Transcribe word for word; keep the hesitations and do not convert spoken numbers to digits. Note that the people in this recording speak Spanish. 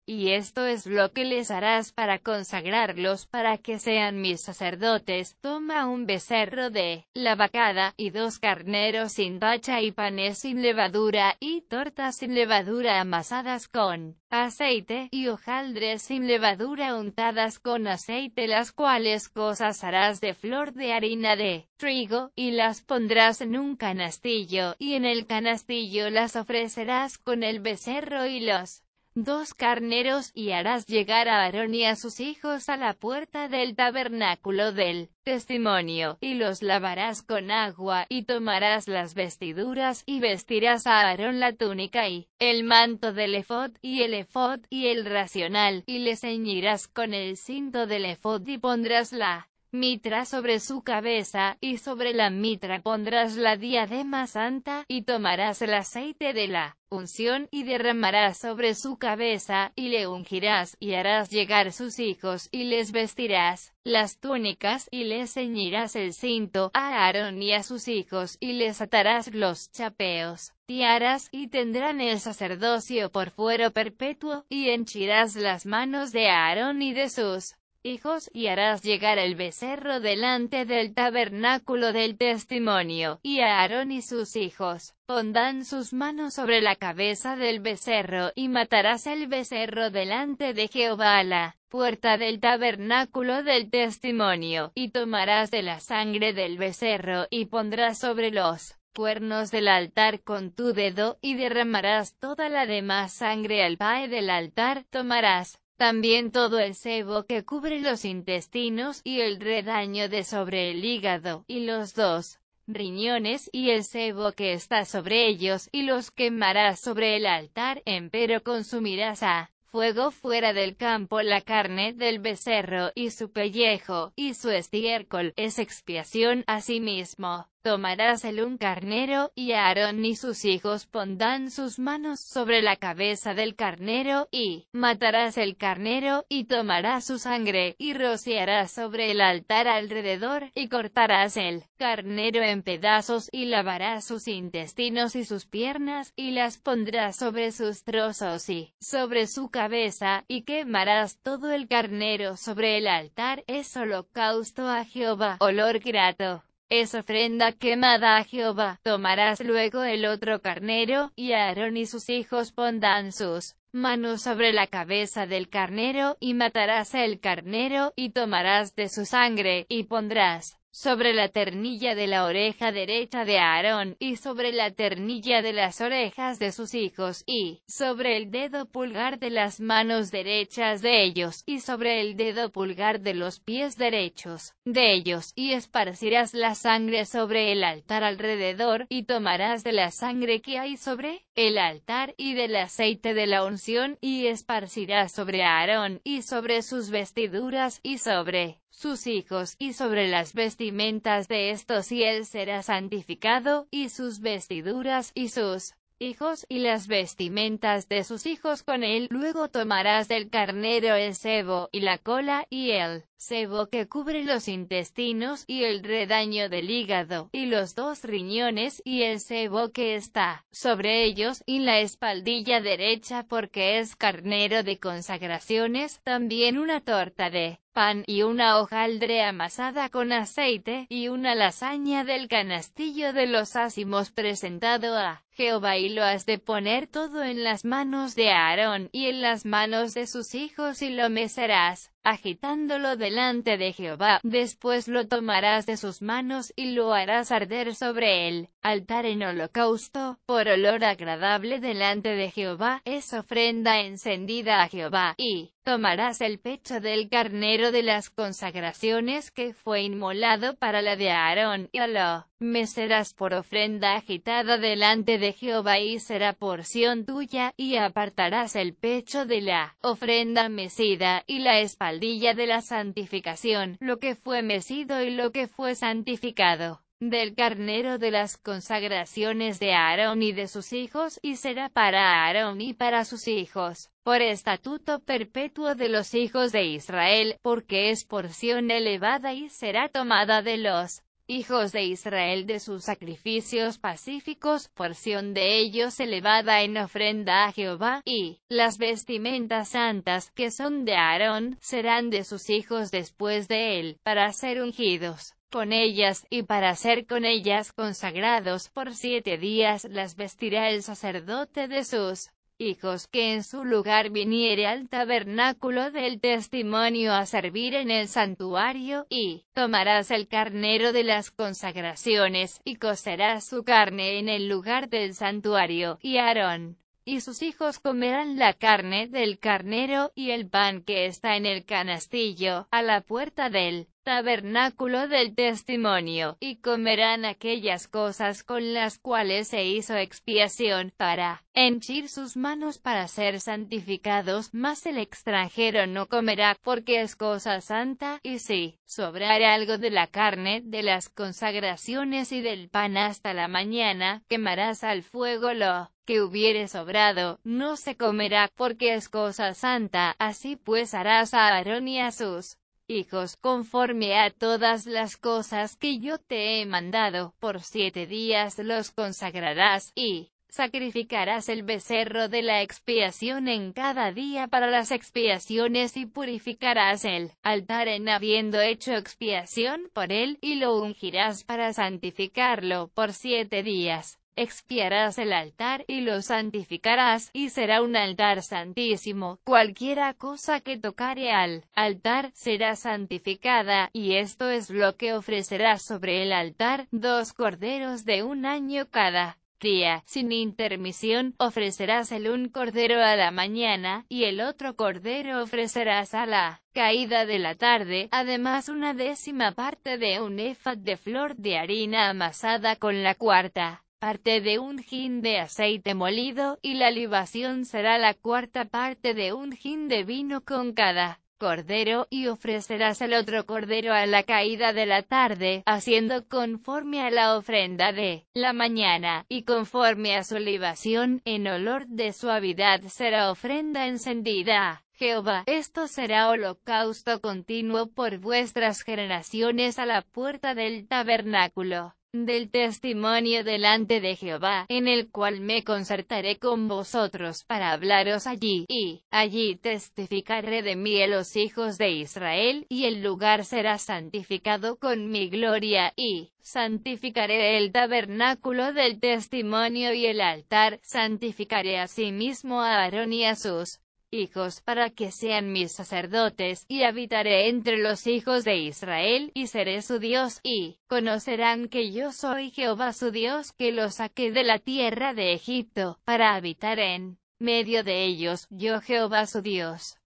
Y esto es lo que les harás para consagrarlos para que sean mis sacerdotes. Toma un becerro de la vacada, y dos carneros sin tacha y panes sin levadura, y tortas sin levadura amasadas con aceite, y hojaldres sin levadura untadas con aceite, las cuales cosas harás de flor de harina de trigo, y las pondrás en un canastillo, y en el canastillo las ofrecerás con el becerro y los dos carneros, y harás llegar a Aarón y a sus hijos a la puerta del tabernáculo del testimonio, y los lavarás con agua, y tomarás las vestiduras, y vestirás a Aarón la túnica y el manto del efod, y el efod, y el racional, y le ceñirás con el cinto del efod, y pondrás la mitra sobre su cabeza, y sobre la mitra pondrás la diadema santa, y tomarás el aceite de la unción, y derramarás sobre su cabeza, y le ungirás, y harás llegar sus hijos, y les vestirás las túnicas, y les ceñirás el cinto a Aarón y a sus hijos, y les atarás los chapeos, tiaras, y tendrán el sacerdocio por fuero perpetuo, y henchirás las manos de Aarón y de sus hijos, y harás llegar el becerro delante del tabernáculo del testimonio, y Aarón y sus hijos pondrán sus manos sobre la cabeza del becerro, y matarás el becerro delante de Jehová a la puerta del tabernáculo del testimonio, y tomarás de la sangre del becerro, y pondrás sobre los cuernos del altar con tu dedo, y derramarás toda la demás sangre al pie del altar. Tomarás también todo el sebo que cubre los intestinos, y el redaño de sobre el hígado, y los dos riñones, y el sebo que está sobre ellos, y los quemarás sobre el altar. Empero consumirás a fuego fuera del campo la carne del becerro, y su pellejo, y su estiércol, es expiación. Asimismo, tomarás el un carnero, y Aarón y sus hijos pondrán sus manos sobre la cabeza del carnero, y matarás el carnero, y tomarás su sangre, y rociarás sobre el altar alrededor, y cortarás el carnero en pedazos, y lavarás sus intestinos y sus piernas, y las pondrás sobre sus trozos y sobre su cabeza, y quemarás todo el carnero sobre el altar. Es holocausto a Jehová, olor grato. Es ofrenda quemada a Jehová. Tomarás luego el otro carnero, y Aarón y sus hijos pondrán sus manos sobre la cabeza del carnero, y matarás el carnero, y tomarás de su sangre, y pondrás sobre la ternilla de la oreja derecha de Aarón, y sobre la ternilla de las orejas de sus hijos, y sobre el dedo pulgar de las manos derechas de ellos, y sobre el dedo pulgar de los pies derechos de ellos, y esparcirás la sangre sobre el altar alrededor, y tomarás de la sangre que hay sobre el altar, y del aceite de la unción, y esparcirás sobre Aarón, y sobre sus vestiduras, y sobre sus hijos, y sobre las vestimentas de estos, y él será santificado, y sus vestiduras, y sus hijos, y las vestimentas de sus hijos con él. Luego tomarás del carnero el sebo, y la cola, y el sebo que cubre los intestinos, y el redaño del hígado, y los dos riñones, y el sebo que está sobre ellos, y la espaldilla derecha, porque es carnero de consagraciones. También una torta de pan, y una hojaldre amasada con aceite, y una lasaña del canastillo de los ázimos presentado a Jehová, y lo has de poner todo en las manos de Aarón, y en las manos de sus hijos, y lo mecerás, agitándolo delante de Jehová. Después lo tomarás de sus manos, y lo harás arder sobre el altar en holocausto, por olor agradable delante de Jehová. Es ofrenda encendida a Jehová. Y tomarás el pecho del carnero de las consagraciones que fue inmolado para la de Aarón, y lo mecerás por ofrenda agitada delante de Jehová, y será porción tuya, y apartarás el pecho de la ofrenda mecida, y la espaldilla de la santificación, lo que fue mecido y lo que fue santificado, del carnero de las consagraciones de Aarón y de sus hijos, y será para Aarón y para sus hijos, por estatuto perpetuo de los hijos de Israel, porque es porción elevada, y será tomada de los hijos de Israel de sus sacrificios pacíficos, porción de ellos elevada en ofrenda a Jehová, y las vestimentas santas, que son de Aarón, serán de sus hijos después de él, para ser ungidos con ellas, y para ser con ellas consagrados por siete días las vestirá el sacerdote de sus hijos, que en su lugar viniere al tabernáculo del testimonio a servir en el santuario, y tomarás el carnero de las consagraciones, y cocerás su carne en el lugar del santuario, y Aarón y sus hijos comerán la carne del carnero, y el pan que está en el canastillo, a la puerta del tabernáculo del testimonio, y comerán aquellas cosas con las cuales se hizo expiación, para henchir sus manos para ser santificados, mas el extranjero no comerá, porque es cosa santa, y si sobrare algo de la carne, de las consagraciones y del pan hasta la mañana, quemarás al fuego lo que hubiere sobrado, no se comerá, porque es cosa santa. Así pues harás a Aarón y a sus hijos, conforme a todas las cosas que yo te he mandado. Por siete días los consagrarás, y sacrificarás el becerro de la expiación en cada día para las expiaciones, y purificarás el altar en habiendo hecho expiación por él, y lo ungirás para santificarlo por siete días. Expiarás el altar, y lo santificarás, y será un altar santísimo. Cualquiera cosa que tocare al altar, será santificada, y esto es lo que ofrecerás sobre el altar: dos corderos de un año cada día, sin intermisión. Ofrecerás el un cordero a la mañana, y el otro cordero ofrecerás a la caída de la tarde, además una décima parte de un ephad de flor de harina amasada con la cuarta parte de un hin de aceite molido, y la libación será la cuarta parte de un hin de vino con cada cordero, y ofrecerás el otro cordero a la caída de la tarde, haciendo conforme a la ofrenda de la mañana, y conforme a su libación, en olor de suavidad será ofrenda encendida a Jehová. Esto será holocausto continuo por vuestras generaciones a la puerta del tabernáculo del testimonio delante de Jehová, en el cual me concertaré con vosotros para hablaros allí, y allí testificaré de mí a los hijos de Israel, y el lugar será santificado con mi gloria, y santificaré el tabernáculo del testimonio y el altar. Santificaré asimismo a Aarón y a sus hijos, para que sean mis sacerdotes, y habitaré entre los hijos de Israel, y seré su Dios, y conocerán que yo soy Jehová su Dios, que los saqué de la tierra de Egipto, para habitar en medio de ellos, yo Jehová su Dios.